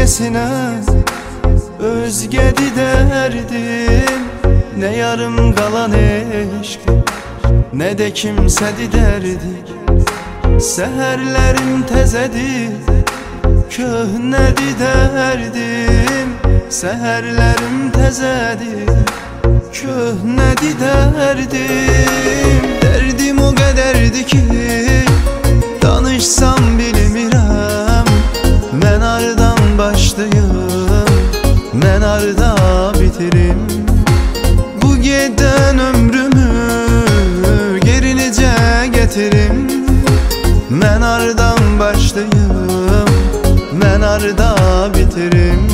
özgesine özgedi derdim. Ne yarım kalan eşkim, ne de kimsedi derdik. Seherlerim tezedi, köhnedi derdim. Seherlerim tezedi, köhnedi derdim. Derdim o kadardı ki danışsam bilmirəm. Mən hardan başlayım, mən harda bitirim. Bu gedən ömrümü geri necə getirim. Mən hardan başlayım, mən harda bitirim.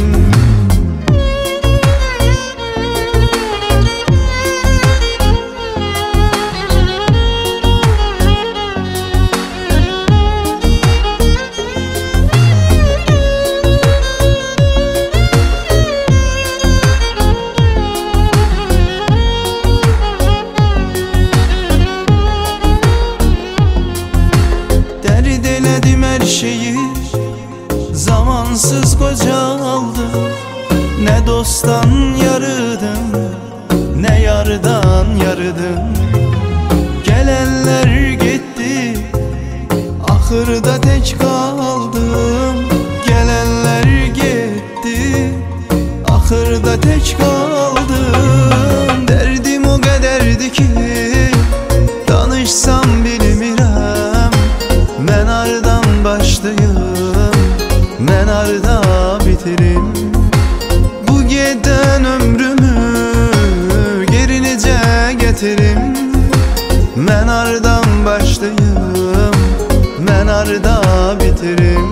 Şeyi zamansız kocaldı. Ne dosttan yarıdım, ne yardan yarıdım. Gelenler gitti, ahırda tek kaldım. Gelenler gitti, ahırda tek kaldım. Derdim o kadardı ki danışsam bilmirəm. Mən hardan başlayım, mən harda bitirim. Bu gedən ömrümü geri necə getirim. Mən hardan başlayım, mən harda bitirim.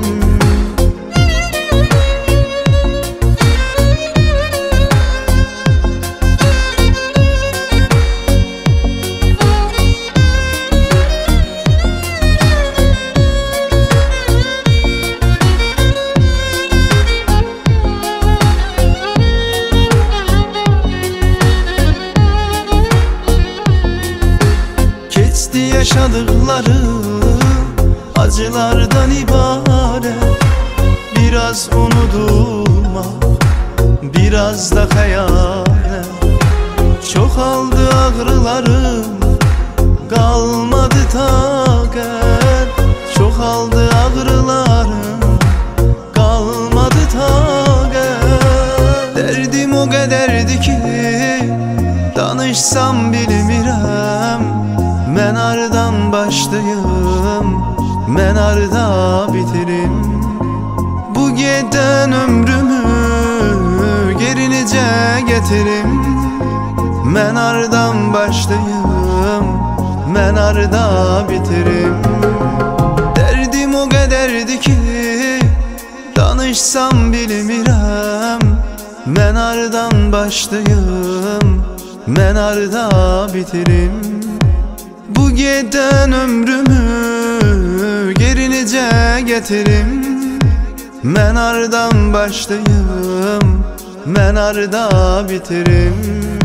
Yaşadıklarım acılardan ibaret. Biraz unutulmak, biraz da hayalet. Çoxaldı ağrılarım, kalmadı takat. Çoxaldı ağrılarım, kalmadı takat. Derdim o kadardı ki danışsam bilmirəm. Mən hardan başlayım, mən harda bitirim. Bu gedən ömrümü geri necə getirim. Mən hardan başlayım, mən harda bitirim. Derdim o kadardı ki danışsam bilmirəm. Mən hardan başlayım, mən harda bitirim. Bu gedən ömrümü geri necə getirim. Mən hardan başlayım, mən harda bitirim.